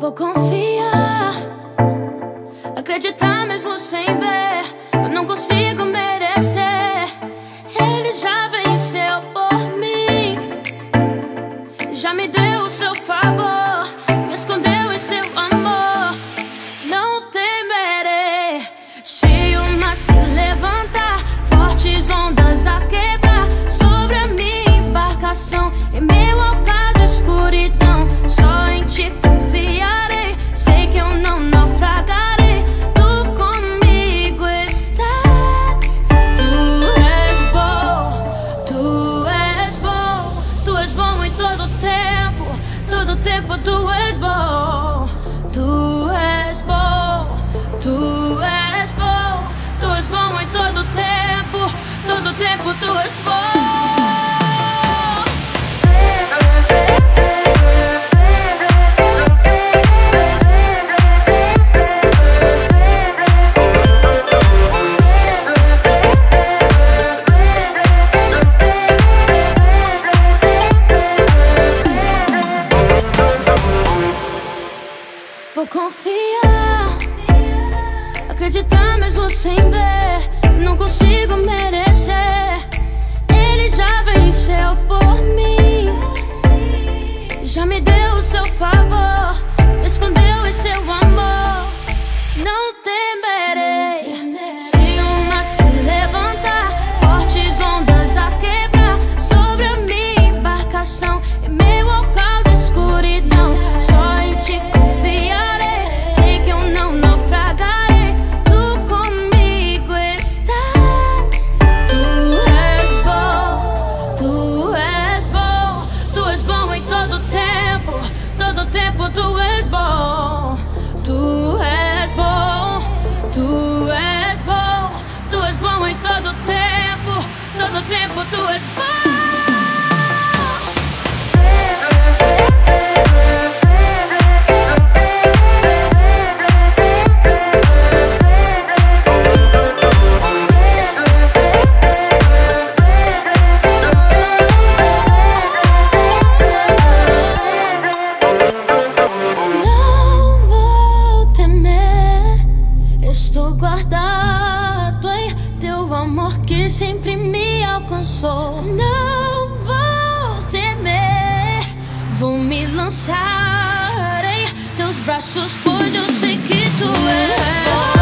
Vou confiar, acreditar mesmo sem ver. Eu não consigo merecer. Ele já venceu por mim, já me deu o seu favor, me escondeu em seu amor. Não temerei se o mar se levantar, fortes ondas a quebrar sobre a minha embarcação. Em meio ao caos de escuridão, só em ti confiarei. Sei que eu não naufragarei. Tu comigo estás. Tu és bom, tu és bom. Tu és bom em todo tempo tu és bom. Tu és bom, tu és bom. Tu és bom em todo tempo tu és bom. Vou confiar, acreditar mesmo sem ver. Não consigo merecer. Ele já venceu por mim, já me deu o seu favor, me escondeu em seu amor. Não temerei se o mar se levantar, fortes ondas a quebrar sobre a minha embarcação. Em meio ao caos e escuridão, só em ti confiarei. Sei que eu não naufragarei. Tu comigo estás. Tu és bom, tu és bom. Tu és bom em todo tempo tu és bom. Tu és bom, tu és bom. Tu és bom em todo tempo tu és bom. Estou guardado em teu amor que sempre me alcançou. Não vou temer, vou me lançar em teus braços, pois eu sei que tu és.